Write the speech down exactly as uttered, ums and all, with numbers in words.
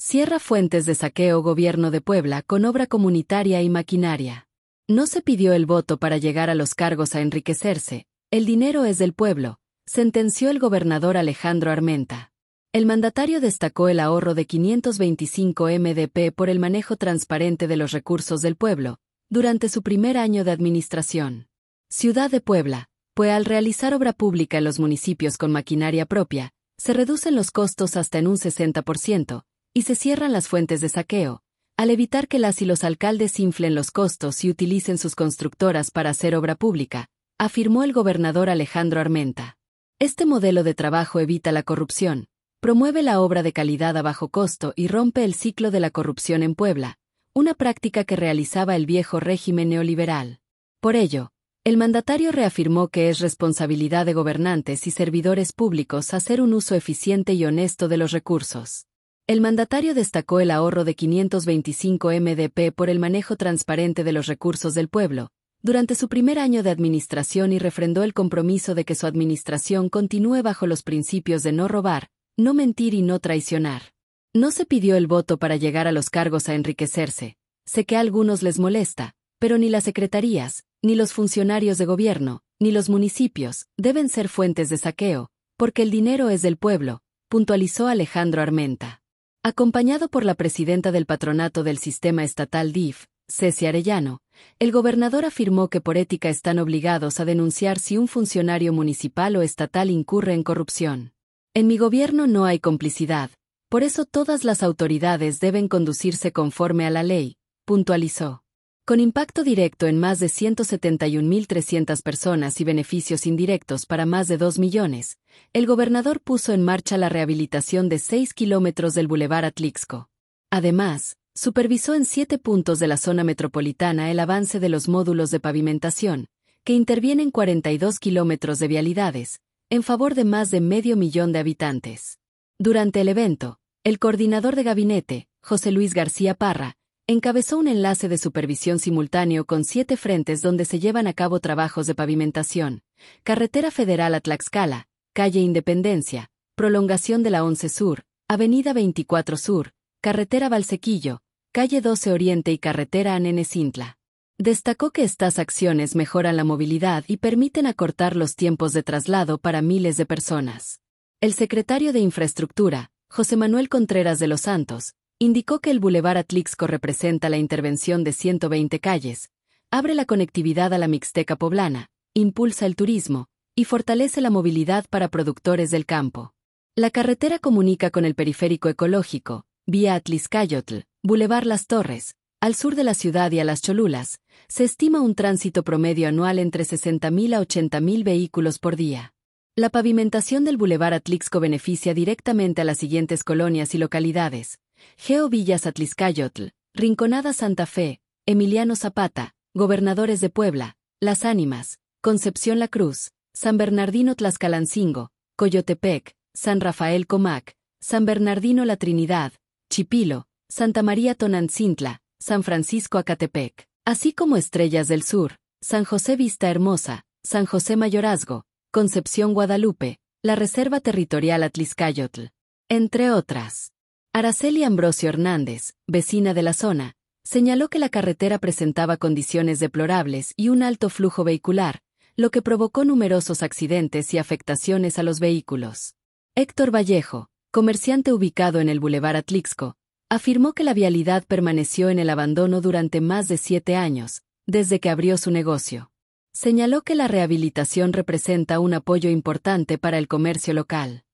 Cierra fuentes de saqueo Gobierno de Puebla con obra comunitaria y maquinaria. No se pidió el voto para llegar a los cargos a enriquecerse, el dinero es del pueblo, sentenció el gobernador Alejandro Armenta. El mandatario destacó el ahorro de quinientos veinticinco millones de pesos por el manejo transparente de los recursos del pueblo, durante su primer año de administración. Ciudad de Puebla, pues al realizar obra pública en los municipios con maquinaria propia, se reducen los costos hasta en un sesenta por ciento, y se cierran las fuentes de saqueo, al evitar que las y los alcaldes inflen los costos y utilicen sus constructoras para hacer obra pública, afirmó el gobernador Alejandro Armenta. Este modelo de trabajo evita la corrupción, promueve la obra de calidad a bajo costo y rompe el ciclo de la corrupción en Puebla, una práctica que realizaba el viejo régimen neoliberal. Por ello, el mandatario reafirmó que es responsabilidad de gobernantes y servidores públicos hacer un uso eficiente y honesto de los recursos. El mandatario destacó el ahorro de quinientos veinticinco millones de pesos por el manejo transparente de los recursos del pueblo, durante su primer año de administración y refrendó el compromiso de que su administración continúe bajo los principios de no robar, no mentir y no traicionar. No se pidió el voto para llegar a los cargos a enriquecerse. Sé que a algunos les molesta, pero ni las secretarías, ni los funcionarios de gobierno, ni los municipios, deben ser fuentes de saqueo, porque el dinero es del pueblo, puntualizó Alejandro Armenta. Acompañado por la presidenta del patronato del sistema estatal D I F, Ceci Arellano, el gobernador afirmó que por ética están obligados a denunciar si un funcionario municipal o estatal incurre en corrupción. En mi gobierno no hay complicidad, por eso todas las autoridades deben conducirse conforme a la ley, puntualizó. Con impacto directo en más de ciento setenta y un mil trescientas personas y beneficios indirectos para más de dos millones, el gobernador puso en marcha la rehabilitación de seis kilómetros del Boulevard Atlixco. Además, supervisó en siete puntos de la zona metropolitana el avance de los módulos de pavimentación, que intervienen cuarenta y dos kilómetros de vialidades, en favor de más de medio millón de habitantes. Durante el evento, el coordinador de gabinete, José Luis García Parra, encabezó un enlace de supervisión simultáneo con siete frentes donde se llevan a cabo trabajos de pavimentación: Carretera Federal a Tlaxcala, Calle Independencia, prolongación de la once Sur, Avenida veinticuatro Sur, Carretera Valsequillo, Calle doce Oriente y Carretera a Nenecintla. Destacó que estas acciones mejoran la movilidad y permiten acortar los tiempos de traslado para miles de personas. El secretario de Infraestructura, José Manuel Contreras de los Santos, indicó que el Boulevard Atlixco representa la intervención de ciento veinte calles, abre la conectividad a la Mixteca poblana, impulsa el turismo y fortalece la movilidad para productores del campo. La carretera comunica con el periférico ecológico, vía Atlixcayotl, Boulevard Las Torres, al sur de la ciudad y a Las Cholulas. Se estima un tránsito promedio anual entre sesenta mil a ochenta mil vehículos por día. La pavimentación del Boulevard Atlixco beneficia directamente a las siguientes colonias y localidades: Geo Villas Atlixcayotl, Rinconada Santa Fe, Emiliano Zapata, Gobernadores de Puebla, Las Ánimas, Concepción La Cruz, San Bernardino Tlaxcalancingo, Coyotepec, San Rafael Comac, San Bernardino La Trinidad, Chipilo, Santa María Tonantzintla, San Francisco Acatepec, así como Estrellas del Sur, San José Vista Hermosa, San José Mayorazgo, Concepción Guadalupe, la Reserva Territorial Atlixcayotl, entre otras. Araceli Ambrosio Hernández, vecina de la zona, señaló que la carretera presentaba condiciones deplorables y un alto flujo vehicular, lo que provocó numerosos accidentes y afectaciones a los vehículos. Héctor Vallejo, comerciante ubicado en el Boulevard Atlixco, afirmó que la vialidad permaneció en el abandono durante más de siete años, desde que abrió su negocio. Señaló que la rehabilitación representa un apoyo importante para el comercio local.